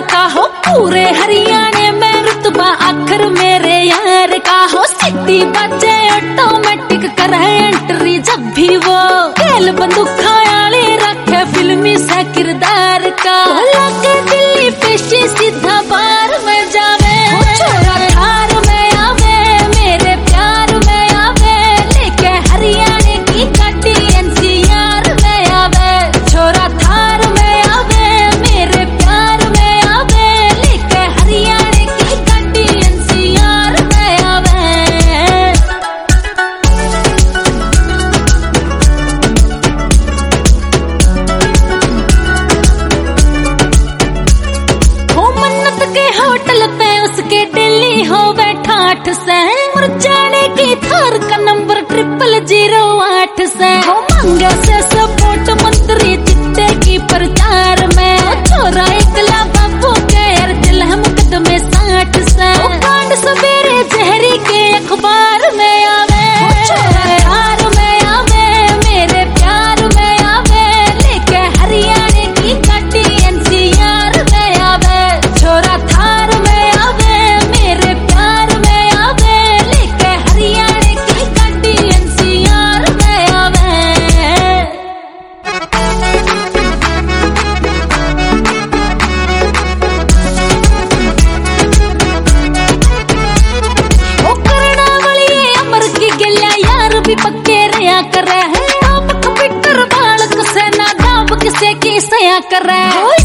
का हो, पूरे हरियाणा में रुतबा आखिर मेरे यार का हो। सिटी बजे ऑटोमेटिक करे एंट्री जब भी वो, खेल बंदूक खायाली रखे फिल्मी सा किरदार का। लगे दिल्ली पेशी सीधा बार में जावे, छोरा थार में आवे मेरे प्यार में आवे, लेके हरियाणा की गाड़ी एनसीआर में आवे। छोरा थार में आवे मेरे प्यार में आवे, लेके हरियाणा की गाड़ी एनसीआर में आवे। हो मन्नत के होटल पे उसके दिल्ली हो बैठा 8 से, मुरझाने की थार का नंबर 0008 से। हो मांगे से सपोर्ट मंत्री चिट्टे की प्रचार में, छोरा एकला बाबू के अर्जल हम मुकदमे 60 से। हो कांड सवेरे जहरी के अखबार में आवे, छोरा थार में आवे मेरे प्यार में आवे, लेके हरियाणा की गाड़ी एनसीआर में आवे। छोरा थार में आवे मेरे प्यार में आवे, लेके हरियाणा की गाड़ी एनसीआर में आवे। ओ करना वाली अमर की गलिया यार भी पक्के रहा कर रहे हैं। आप कंप्यूटर बालक से ना दाब किसे की सया कर रहे हैं।